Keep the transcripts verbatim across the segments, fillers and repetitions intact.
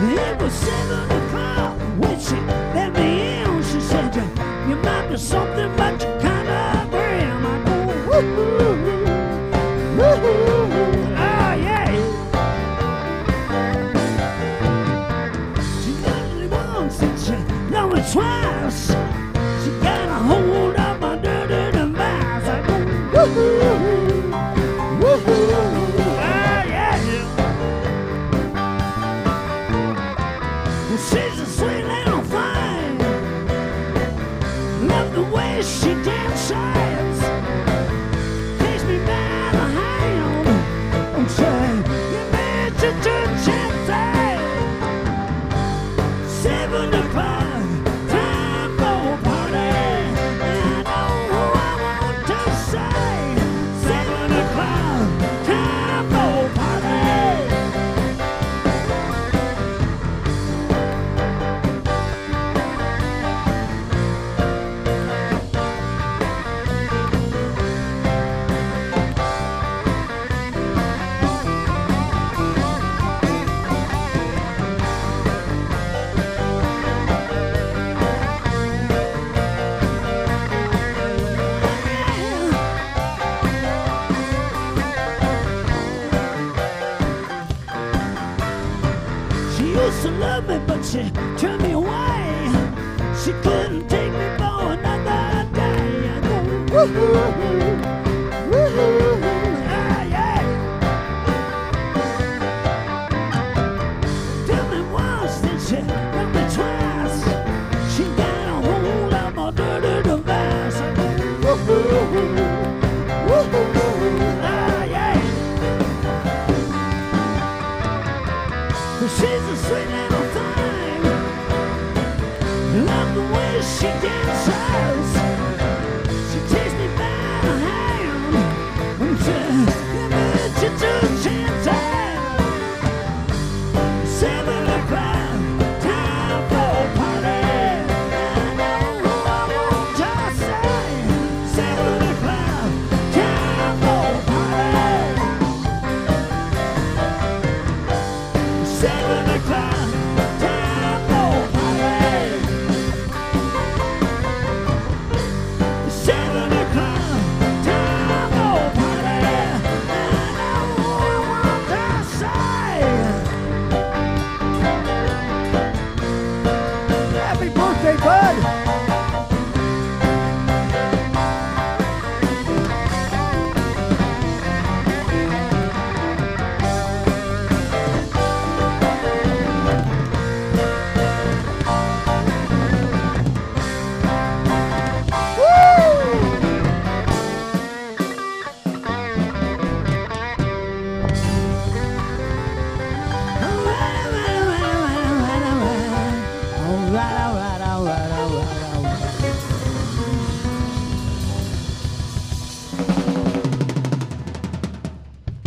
It was seven o'clock when she let me in. She said, you, you might be something, but you kind of grim. I go, woo-hoo, woo-hoo, ah, yeah. She loved me once and she loved me twice. She got a hold of my dirty device. I go, woo-hoo, woo-hoo, ah, yeah. Well, she's a sweet little thing. Love the way she dances. Takes me by the hand and say, you made your two chances. Seven o'clock, time for a party. I know who I want to say. Seven o'clock, time for a party. She used to love me, but she turned me away. She couldn't take me for another day. I go, woo-hoo, woo-hoo, ah, yeah. Tell me once, then she tell me twice. She got a hold of my dirty device. I go, woo-hoo, woo-hoo, ah, yeah. She's a sweet little thing. Love the way she dances. She takes me by the hand and says, give me two chances. Seven o'clock, time for a party. I know who I want to say. Seven o'clock, time for a party. Seven o'clock, time for a party. Seven o'clock, time for a party. I know who I want to say. Happy birthday, bud!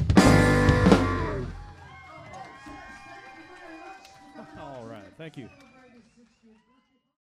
All right, thank you.